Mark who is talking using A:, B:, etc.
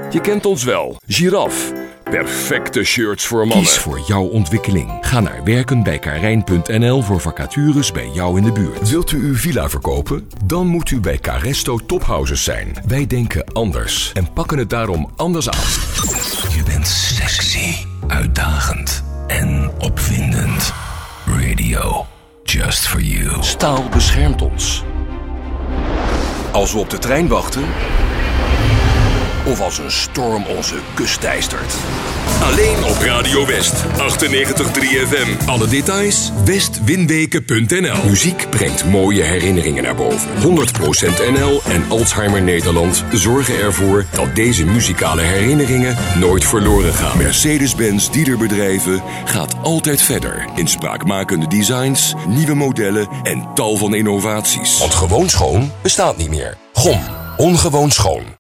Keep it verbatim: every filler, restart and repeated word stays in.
A: Je kent ons wel. Giraf. Perfecte shirts voor mannen. Kies voor jouw ontwikkeling. Ga naar werkenbijkarijn punt n l voor vacatures bij jou in de buurt. Wilt u uw villa verkopen? Dan moet u bij Caresto Tophouses zijn. Wij denken anders en pakken het daarom anders aan. Je bent sexy, uitdagend en opwindend. Radio, just for you. Staal beschermt ons. Als we op de trein wachten, of als een storm onze kust teistert. Alleen op Radio West, achtennegentig komma drie F M. Alle details, westwinweken punt n l. Muziek brengt mooie herinneringen naar boven. honderd procent N L en Alzheimer Nederland zorgen ervoor dat deze muzikale herinneringen nooit verloren gaan. Mercedes-Benz dealerbedrijven gaat altijd verder in spraakmakende designs, nieuwe modellen en tal van innovaties. Want gewoon schoon bestaat niet meer. G O M, ongewoon schoon.